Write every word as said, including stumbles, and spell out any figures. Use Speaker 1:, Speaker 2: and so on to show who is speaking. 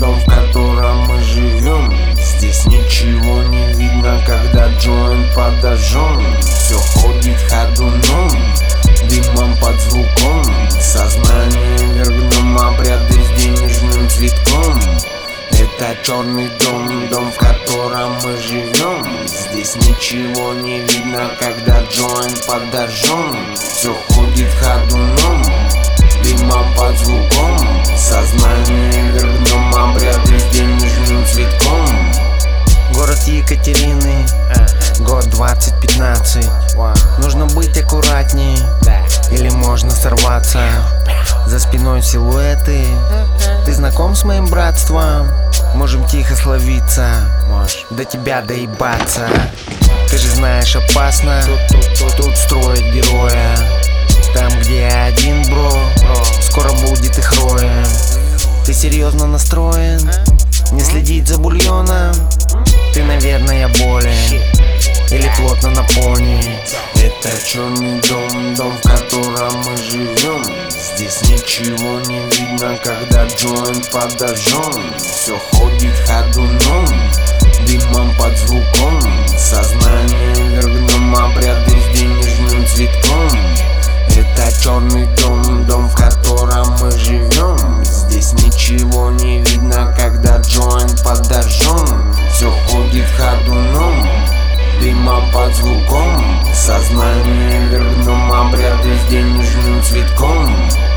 Speaker 1: дом, в котором мы живем. Здесь ничего не видно, когда джойнт подожжен. Все ходит ходуном, дымом под звуком. Сознание вверх дном, обряды с денежным цветком. Это черный дом, дом, в котором мы живем. Здесь ничего не видно, когда джойнт подожжен. Все ходит ходуном, дымом под звуком. Сознание вверх дном, обряды с денежным цветком.
Speaker 2: Город Екатерины, год двадцать пятнадцать. Нужно быть аккуратней, или можно сорваться. За спиной силуэты. Ты знаком с моим братством? Можем тихо словиться, до тебя доебаться. Ты же знаешь, опасно тут строить героя. Там, где один бро, скоро будет их роем. Ты серьезно настроен? Не следить за бульоном? Ты, наверное, болен или плотно наполнен.
Speaker 1: Это черный дом, дом, в котором мы живем. Здесь ничего не видно, когда джойнт подожжен. Все ходит ходуном, дымом под звуком. Сознание вверх дном, обряды с денежным цветком. Это черный дом, дом, в котором мы живем. Здесь ничего не видно, когда джойнт подожжен. Все ходит ходуном, дымом под звуком. Сознание вверх дном, обряды с денежным цветком.